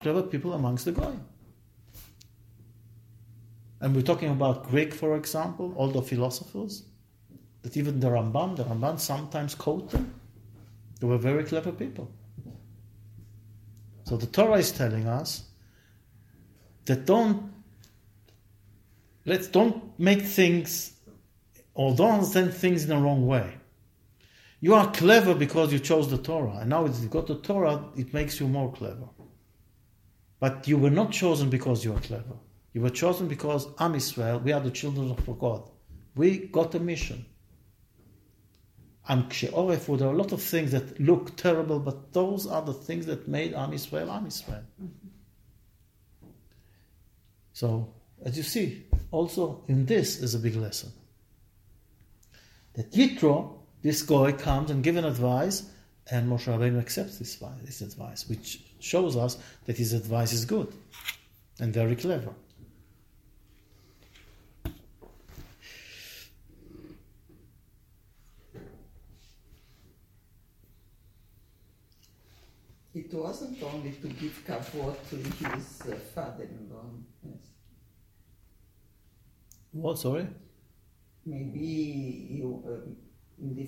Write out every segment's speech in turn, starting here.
clever people amongst the Goyim. And we're talking about Greek, for example, all the philosophers, that even the Ramban sometimes quote them. They were very clever people. So the Torah is telling us that don't make things, or don't understand things in the wrong way. You are clever because you chose the Torah, and now that you got the Torah, it makes you more clever. But you were not chosen because you are clever. You were chosen because Am Yisrael, we are the children of God. We got a mission. And Kshe'orefu, there are a lot of things that look terrible, but those are the things that made Am Yisrael Am Yisrael. So, as you see, also in this is a big lesson. That Yitro, this guy, comes and gives an advice, and Moshe Rabbeinu accepts this advice, which shows us that his advice is good and very clever. It wasn't only to give kavod to his father-in-law. Yes. What, sorry? Maybe the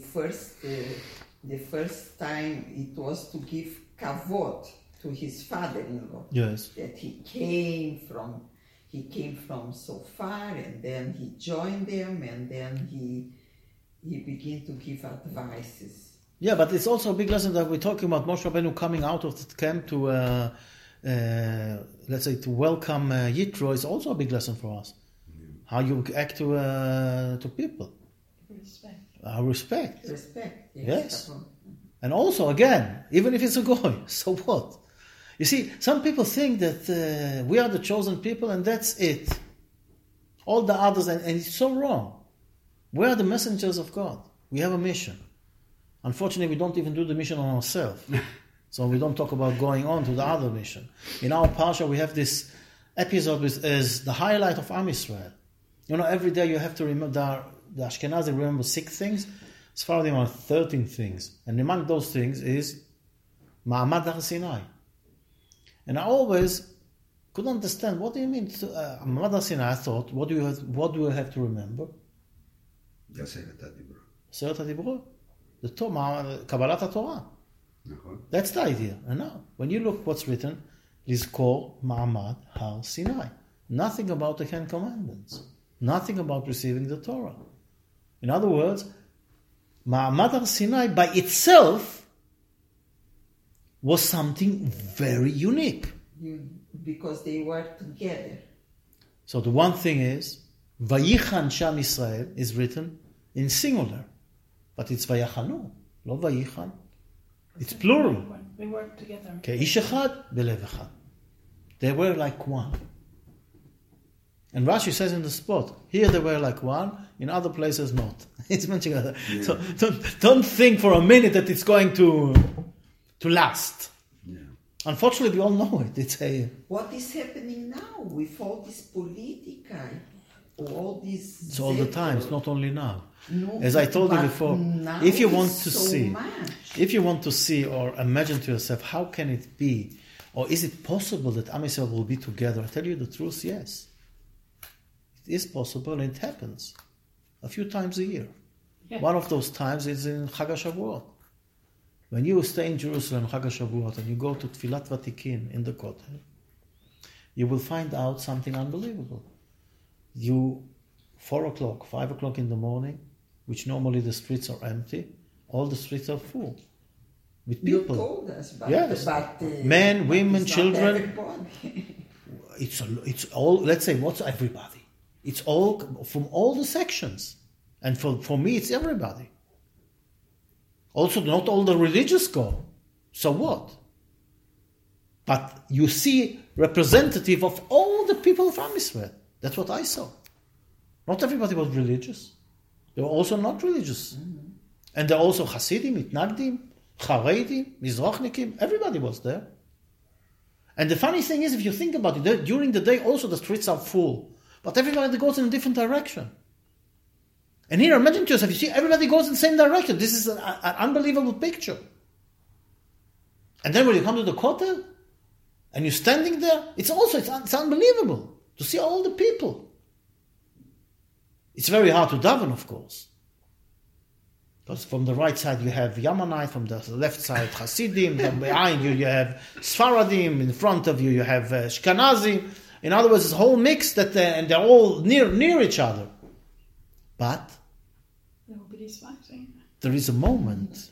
first time it was to give kavod to his father-in-law. Yes. That he came from so far, and then he joined them, and then he began to give advices. Yeah, but it's also a big lesson that we're talking about Moshe Rabbeinu coming out of the camp to, let's say, to welcome Yitro is also a big lesson for us. How you act to people. Respect. Respect. Yes. And also, again, even if it's a goy, so what? You see, some people think that we are the chosen people and that's it. All the others, and it's so wrong. We are the messengers of God. We have a mission. Unfortunately, we don't even do the mission on ourselves. So we don't talk about going on to the other mission. In our Parsha, we have this episode which is the highlight of Am Yisrael. You know, every day you have to remember, the Ashkenazi remember 6 things, Sephardim are 13 things. And among those things is Ma'amad Har Sinai. And I always couldn't understand, what do you mean? Ma'amad Har Sinai, I thought, what do you have to remember? Aseret HaDibrot. Aseret HaDibrot. The Torah, Kabbalat HaTorah. That's the idea. And now, when you look what's written, Lizkor Ma'amad Har Sinai. Nothing about the 10 Commandments. Nothing about receiving the Torah. In other words, Ma'amad Har Sinai by itself was something very unique. Because they were together. So the one thing is, Vayichan Sham Israel is written in singular. But it's Vayachanu, לא Vayichan. It's plural. They work together. Ish echad belev echad. They were like one. And Rashi says in the spot, here they were like one, in other places not. It's mentioning that. Yeah. So don't think for a minute that it's going to last. Yeah. Unfortunately, we all know it. What is happening now with all this politica, all this? It's all the time. It's not only now. No, as I told you before, if you want to see or imagine to yourself, how can it be, or is it possible that Am Yisrael will be together? I tell you the truth, yes. It is possible, and it happens a few times a year. Yeah. One of those times is in Chag HaShavuot. When you stay in Jerusalem, Chag HaShavuot, and you go to Tfilat Vatikin in the Kotel, you will find out something unbelievable. 4 o'clock, 5 o'clock in the morning, which normally the streets are empty, all the streets are full with people. You told us, yes, men, women, children. It's all. Let's say, what's everybody? It's all from all the sections, and for me, it's everybody. Also, not all the religious go. So what? But you see representative of all the people of Am Yisrael. That's what I saw. Not everybody was religious. They were also not religious. Mm-hmm. And they're also Hasidim, Mitnagdim, Charedim, Mizrachnikim. Everybody was there. And the funny thing is, if you think about it, during the day also the streets are full. But everybody goes in a different direction. And here, imagine to yourself, you see, everybody goes in the same direction. This is an unbelievable picture. And then when you come to the Kotel, and you're standing there, it's unbelievable to see all the people. It's very hard to daven, of course. Because from the right side you have Yamanite, from the left side Hasidim, then behind you have Sfaradim, in front of you have Ashkenazi. In other words, it's a whole mix and they're all near each other. But nobody's fighting. There's a moment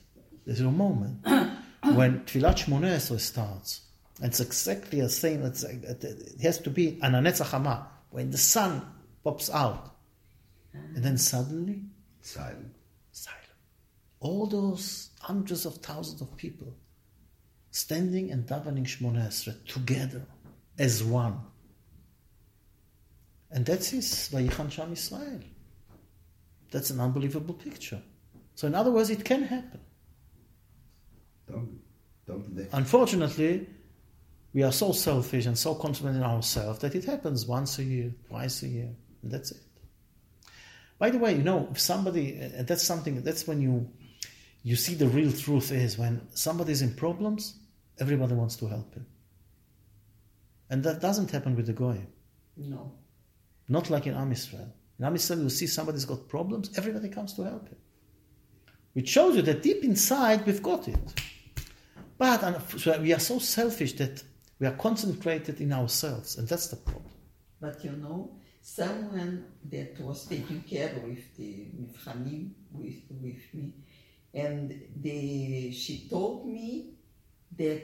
when Tfilat Shmoneh Esrei starts. And it's exactly the same. It has to be an Hanetzach Hama, when the sun pops out. And then suddenly, Silent. all those hundreds of thousands of people standing and davening Shmoneh Esrei together as one. And that's his Vayichan Sham Yisrael. That's an unbelievable picture. So in other words, it can happen. Don't Unfortunately, we are so selfish and so confident in ourselves that it happens once a year, twice a year, and that's it. By the way, if somebody, and that's when you see the real truth is when somebody's in problems, everybody wants to help him. And that doesn't happen with the Goyim. No. Not like in Am Yisrael. In Am Yisrael, you see somebody's got problems, everybody comes to help him. Which shows you that deep inside, we've got it. But we are so selfish that we are concentrated in ourselves, and that's the problem. But someone that was taking care with the Mivchanim with me, and she told me that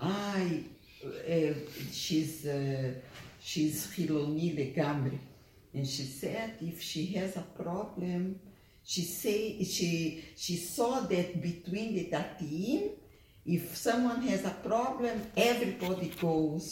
she's Chiloni legamri, and she said if she has a problem, she saw that between the Datiim, if someone has a problem, everybody goes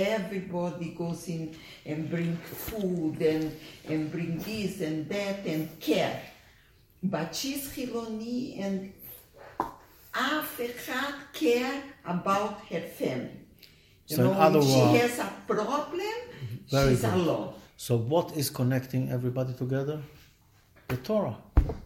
in and bring food and bring this and that and care. But she's Chiloni and אף אחד care about her family. If she has a problem, she's alone. So what is connecting everybody together? The Torah.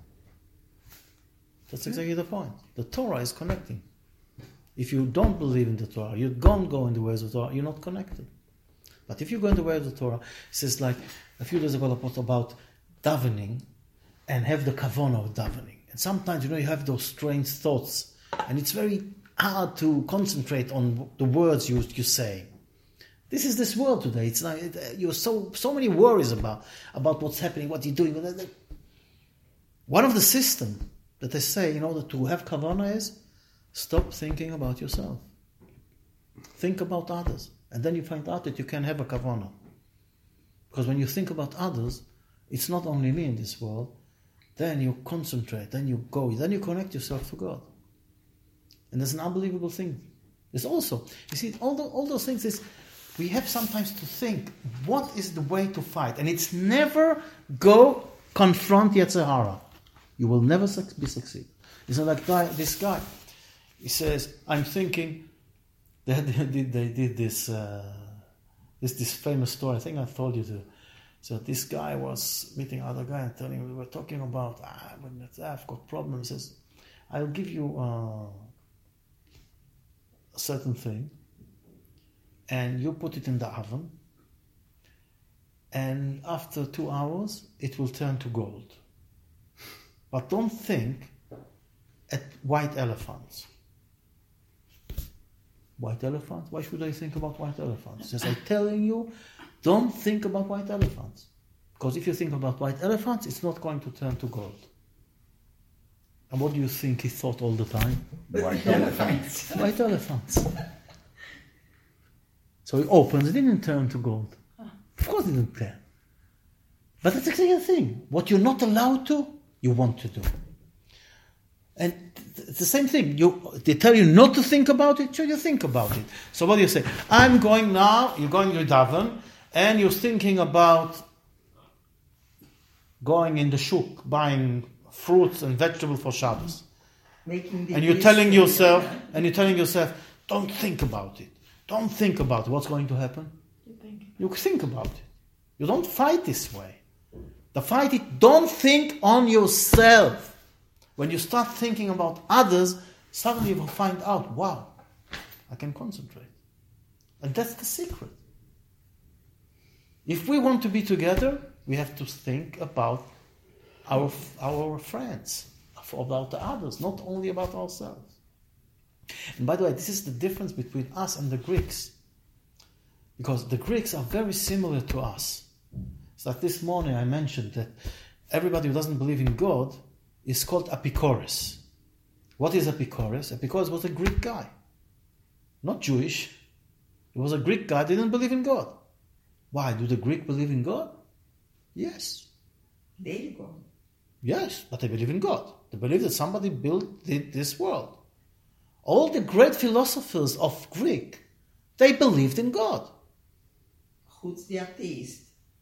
That's exactly the point. The Torah is connecting. If you don't believe in the Torah, you don't go in the ways of the Torah, you're not connected. But if you go in the way of the Torah, it says like a few days ago about davening and have the kavanah of davening. And sometimes, you have those strange thoughts and it's very hard to concentrate on the words you say. This is this world today. It's like you have so many worries about what's happening, what you're doing. One of the systems that they say in order to have kavanah is stop thinking about yourself. Think about others. And then you find out that you can have a kavanah. Because when you think about others, it's not only me in this world. Then you concentrate, then you go, then you connect yourself to God. And that's an unbelievable thing. There's also, you see, all those things is, we have sometimes to think, what is the way to fight? And it's never go confront Yetzer Hara. You will never be succeed. It's not like this guy. He says, I'm thinking, they did this famous story, I think I told you to. So this guy was meeting another guy and telling him, we were talking about, I've got problems. He says, I'll give you a certain thing, and you put it in the oven, and after 2 hours, it will turn to gold. But don't think at white elephants. White elephants? Why should I think about white elephants? As I'm telling you, don't think about white elephants. Because if you think about white elephants, it's not going to turn to gold. And what do you think he thought all the time? White elephants. White elephants. So he opens, it didn't turn to gold. Of course it didn't turn. But that's exactly the thing. What you're not allowed to, you want to do. And it's the same thing. They tell you not to think about it, so you think about it. So what do you say? I'm going now, you're going to daven, and you're thinking about going in the shuk, buying fruits and vegetables for Shabbos. And you're telling yourself, don't think about it. Don't think about it. What's going to happen? You think about it. You don't fight this way. The fight is, don't think on yourself. When you start thinking about others, suddenly you will find out, wow, I can concentrate. And that's the secret. If we want to be together, we have to think about our friends, about the others, not only about ourselves. And by the way, this is the difference between us and the Greeks. Because the Greeks are very similar to us. It's like this morning I mentioned that everybody who doesn't believe in God is called Epicurus. What is Epicurus? Epicurus was a Greek guy. Not Jewish. He was a Greek guy, didn't believe in God. Why? Do the Greeks believe in God? Yes. There you go. Yes, but they believe in God. They believe that somebody built this world. All the great philosophers of Greek, they believed in God. Who's the atheist?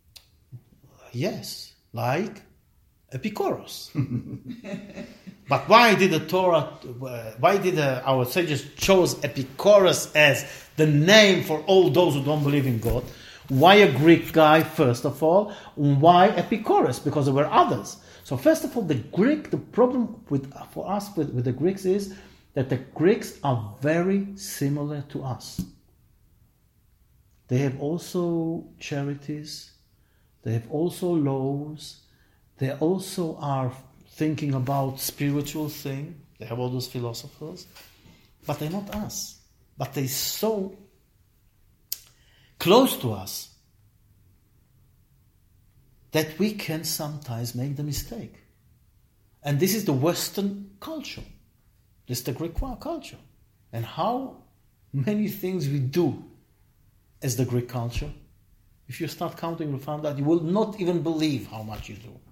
Yes, like Epicurus. But why did the Torah, why did our sages chose Epicurus as the name for all those who don't believe in God? Why a Greek guy, first of all? Why Epicurus? Because there were others. So first of all, the problem for us with the Greeks is that the Greeks are very similar to us. They have also charities, they have also laws, they also are thinking about spiritual thing. They have all those philosophers, but they're not us. But they're so close to us that we can sometimes make the mistake. And this is the Western culture. This is the Greek culture. And how many things we do as the Greek culture, if you start counting, you'll find that you will not even believe how much you do.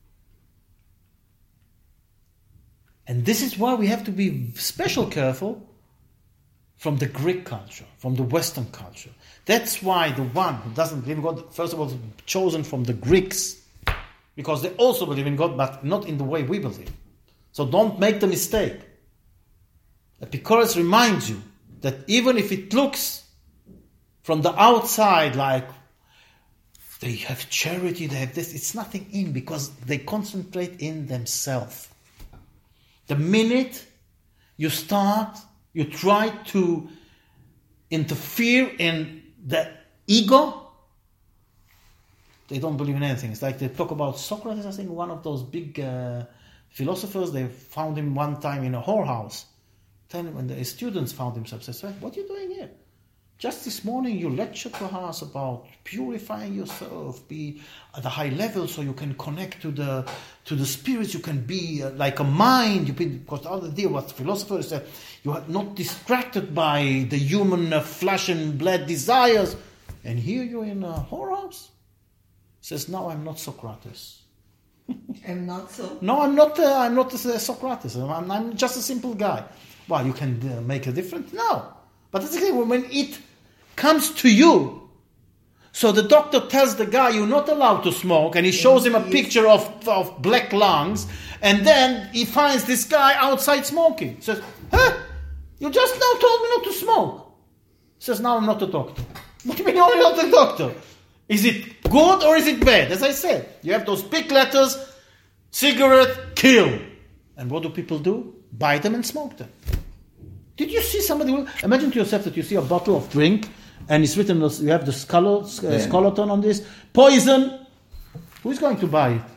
And this is why we have to be special careful from the Greek culture, from the Western culture. That's why the one who doesn't believe in God, first of all, is chosen from the Greeks, because they also believe in God, but not in the way we believe. So don't make the mistake. Epicurus reminds you that even if it looks from the outside like they have charity, they have this, it's nothing in, because they concentrate in themselves. The minute you try to interfere in the ego, they don't believe in anything. It's like they talk about Socrates, I think one of those big philosophers, they found him one time in a whorehouse. When the students found him, they said, "What are you doing here? Just this morning you lectured to us about purifying yourself, be at a high level so you can connect to the spirits, you can be like a mind, because the other day what philosophers said, you are not distracted by the human flesh and blood desires, and here you're in a whorehouse." He says, "No, I'm not Socrates." I'm not so. No, I'm not Socrates. I'm just a simple guy. Well, you can make a difference? No. But that's the thing, when it comes to you, so the doctor tells the guy you're not allowed to smoke, and he shows him a picture of black lungs, and then he finds this guy outside smoking. He says, "Huh? You just now told me not to smoke." He says, "Now I'm not a doctor." What do you mean you're not a doctor? Is it good or is it bad? As I said, you have those big letters, cigarette, kill. And what do people do? Buy them and smoke them. Did you see somebody? Imagine to yourself that you see a bottle of drink and it's written, you have the skeleton on this, poison. Who is going to buy it?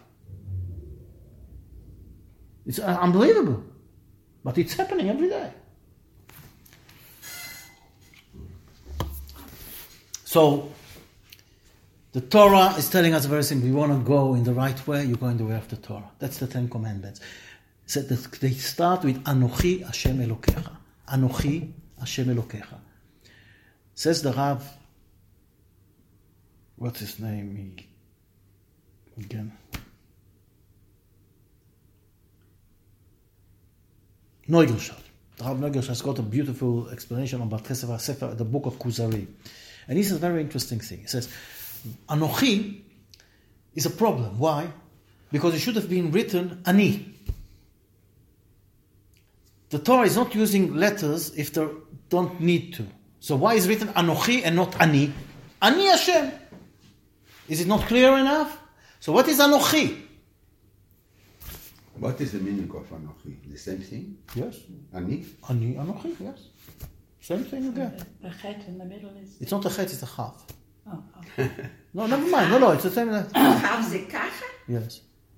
It's unbelievable. But it's happening every day. So, the Torah is telling us very simple. You want to go in the right way, you go in the way of the Torah. That's the Ten Commandments. So they start with Anochi Hashem Elokecha. Anochi Hashem Elokecha. Says the Rav, what's his name again? Neugelschat. The Rav Neugelschat has got a beautiful explanation on Bat Chesed Sefer, the book of Kuzari. And he says a very interesting thing. He says, Anochi is a problem. Why? Because it should have been written Ani. The Torah is not using letters if they don't need to. So why is it written Anochi and not Ani? Ani Hashem. Is it not clear enough? So what is Anochi? What is the meaning of Anochi? The same thing? Yes. Ani? Ani, Anochi, yes. Same thing again. The chet in the middle is... It's not a chet, it's a chaf. Oh, No, never mind. No, it's the same. Chaf זה ככה? Yes.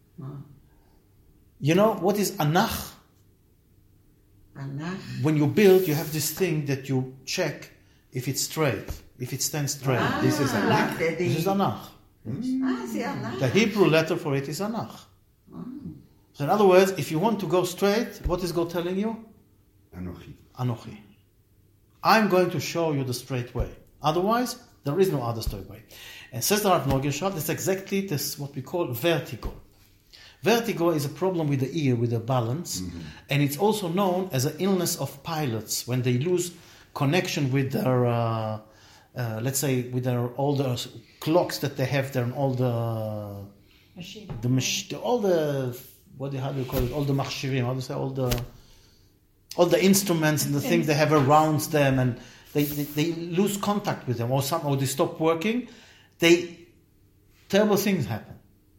You know what is anach? Anach. When you build, you have this thing that you check if it's straight, if it stands straight. This is anach. Like the, This is anach. זה anach. The Hebrew letter for it is anach. So in other words, if you want to go straight, what is God telling you? Anochi. Anochi. I'm going to show you the straight way. Otherwise, there is no other straight way. And says the Rav Nogershov, that's exactly this what we call vertigo. Vertigo is a problem with the ear, with the balance, and it's also known as an illness of pilots when they lose connection with their, let's say, with their all the clocks that they have there and all the machine. all the how do you call it? All the machshirim, how do you say all the instruments and the things they have around them, and they lose contact with them, or they stop working. Terrible things happen.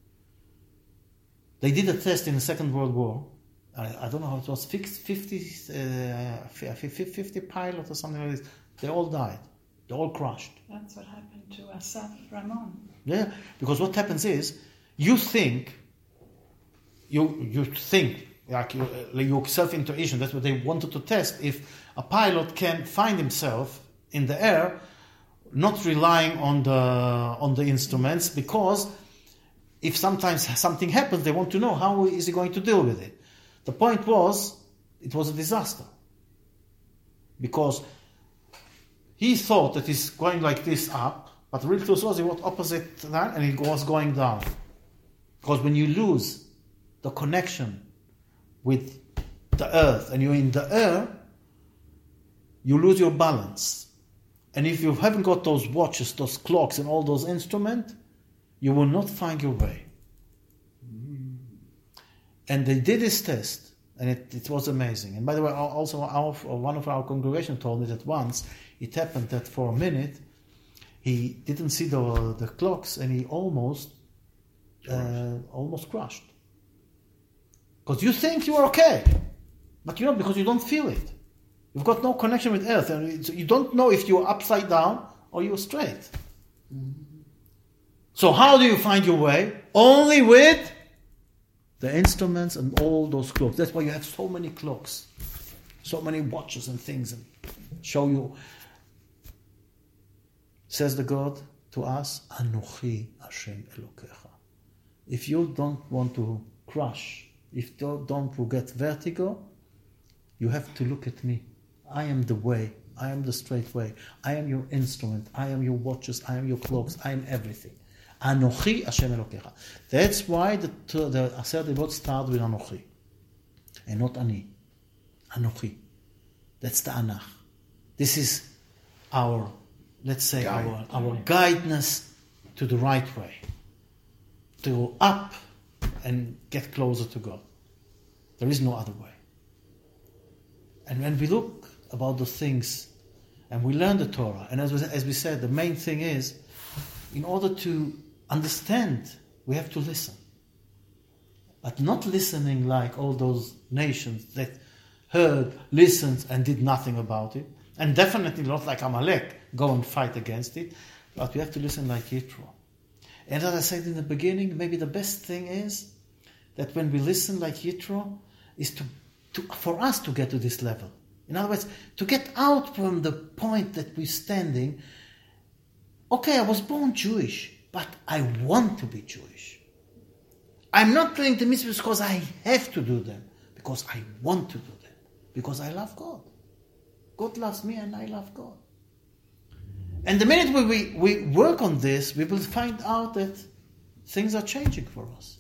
They did a test in the Second World War. I don't know how it was. 50 pilots or something like this. They all died. They all crashed. That's what happened to Asaf Ramon. Yeah, because what happens is you think like your self-intuition. That's what they wanted to test. If a pilot can find himself in the air, not relying on the instruments, because if sometimes something happens, they want to know how is he going to deal with it. The point was, it was a disaster. Because he thought that he's going like this up, but the real truth was he was opposite that and he was going down. Because when you lose the connection with the earth and you're in the air, you lose your balance. And if you haven't got those watches, those clocks and all those instruments, you will not find your way. And they did this test, and it was amazing. And by the way, also one of our congregation told me that once it happened that for a minute he didn't see the clocks, and he almost crashed. Because you think you are okay, but you're not, because you don't feel it. You've got no connection with earth, and you don't know if you're upside down or you're straight. So how do you find your way? Only with the instruments and all those clocks. That's why you have so many clocks, so many watches and things, and show you. Says the God to us, Anochi Hashem Elokecha. If you don't want to crash, if you don't get vertigo, you have to look at me. I am the way. I am the straight way. I am your instrument. I am your watches. I am your clocks. I am everything. Anochi Hashem Elokecha. That's why the Aser Devot start with Anochi, and not Ani. Anochi. That's the Anach. This is our, let's say, our guidance to the right way, to up and get closer to God. There is no other way. And when we look about the things and we learn the Torah, and as we said, the main thing is, in order to understand, we have to listen. But not listening like all those nations that heard, listened, and did nothing about it. And definitely not like Amalek, go and fight against it. But we have to listen like Yitro. And as I said in the beginning, maybe the best thing is that when we listen like Yitro, is for us to get to this level. In other words, to get out from the point that we're standing. Okay, I was born Jewish, but I want to be Jewish. I'm not doing the mitzvahs because I have to do them, because I want to do them, because I love God. God loves me and I love God. And the minute we work on this, we will find out that things are changing for us.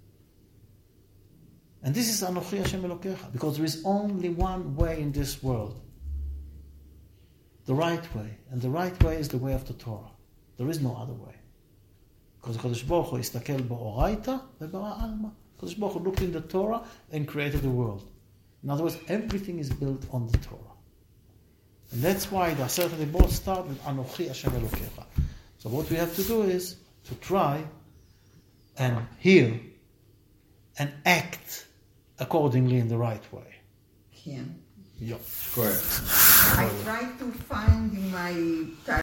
And this is Anochi Hashem Elokecha, because there is only one way in this world. The right way. And the right way is the way of the Torah. There is no other way. Because Kadosh Baruch Hu istakel ba'oraita ve'bara alma. Kadosh Baruch Hu looked in the Torah and created the world. In other words, everything is built on the Torah. And that's why the Aseret HaDibros start with Anochi Hashem Elokecha. So what we have to do is to try and hear and act accordingly in the right way. Yeah. Yeah. Correct. I try to find in my